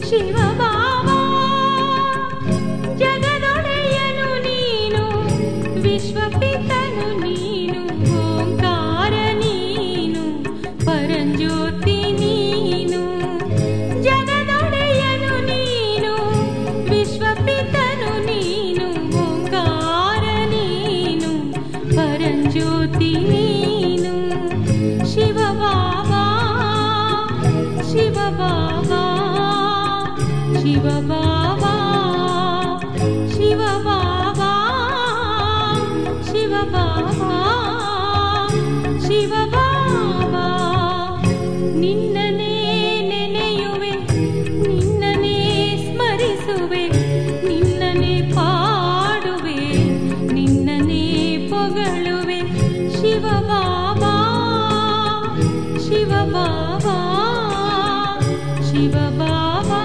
ಶಿವಬಾಬಾ ಜಗದೊಡೆಯನು ನೀನು, ವಿಶ್ವಪಿತನು ನೀನು, ಓಂಕಾರ ನೀನು, ಪರಂಜ್ಯೋತಿ ನೀನು. ಜಗದೊಡೆಯನು ನೀನು, ವಿಶ್ವಪಿತನು ನೀನು, ಓಂಕಾರ ನೀನು, ಪರಂಜ್ಯೋತಿ ನೀನು. ಶಿವಬಾಬಾ ಶಿವಬಾಬಾ ಶಿವಬಾಬಾ ಶಿವಬಾಬಾ ಶಿವಬಾಬಾ ಶಿವಬಾಬಾ. ನಿನ್ನನೇ ನೆನೆಯುವೆ, ನಿನ್ನನೇ ಸ್ಮರಿಸುವೆ, ನಿನ್ನನೇ ಪಾಡುವೆ, ನಿನ್ನನೇ ಪೊಗಳುವೆ. ಶಿವಬಾಬಾ ಶಿವಬಾಬಾ ಶಿವಬಾಬಾ.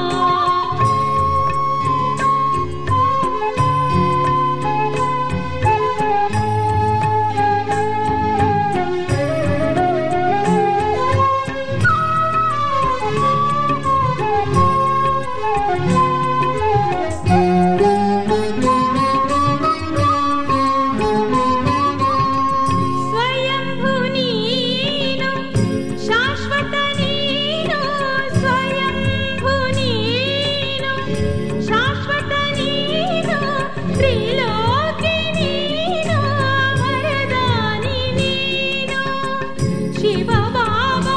ಸ್ವಯಂಭೂ ನೀನು, ಶಾಶ್ವತ ನೀನು, ಸ್ವಯಂಭೂ ನೀನು, ಶಾಶ್ವತ ನೀನು, ತ್ರಿಲೋಕಿ ನೀನು, ವರದಾನಿ ನೀನು. ಶಿವಬಾಬಾ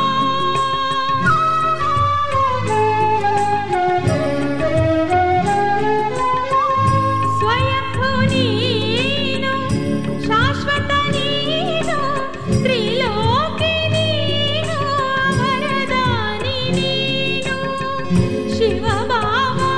ಸ್ವಯಂಭೂ ನೀನು, ಶಾಶ್ವತ ನೀನು, ತ್ರಿಲೋಕಿ ನೀನು, ವರದಾನಿ ನೀನು. ಶಿವಬಾಬಾ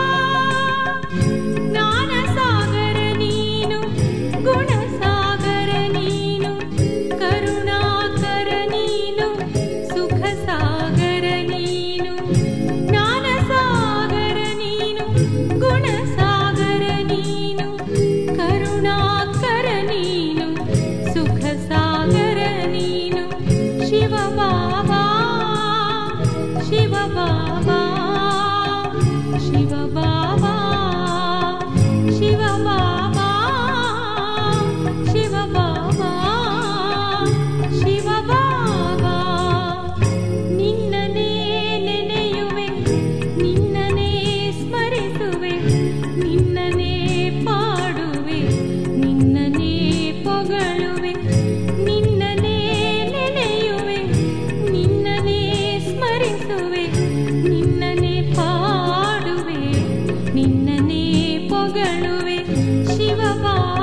ಜ್ಞಾನಸಾಗರ ನೀನು, ಗುಣಸಾಗರ ನೀನು, ಕರುಣಾಕರ ನೀನು, ಸುಖ ಸಾಗರ ನೀನು. ಜ್ಞಾನಸಾಗರ ನೀನು, ಗುಣಸಾಗರ ನೀನು, ಕರುಣಾಕರ ನೀನು, ಸುಖ ಸಾಗರ ನೀನು. ಶಿವಬಾಬಾ ಶಿವಬಾಬಾ ಶಿವಬಾಬಾ ಶಿವಬಾಬಾ ಶಿವಬಾಬಾ ಶಿವಬಾಬಾ. ನಿನ್ನನೇ ನೆನೆಯುವೆ, ನಿನ್ನನೇ ಸ್ಮರಿಸುವೆ, ನಿನ್ನನೇ ಪಾಡುವೆ, ನಿನ್ನನೇ ಪೊಗಳುವೆ. ನಿನ್ನನೇ ನೆನೆಯುವೆ, ನಿನ್ನನೇ ಸ್ಮರಿಸುವೆ, ನಿನ್ನನೇ ಪಾಡುವೆ, ನಿನ್ನನೇ ಪೊಗಳುವೆ. ಶಿವಬಾಬಾ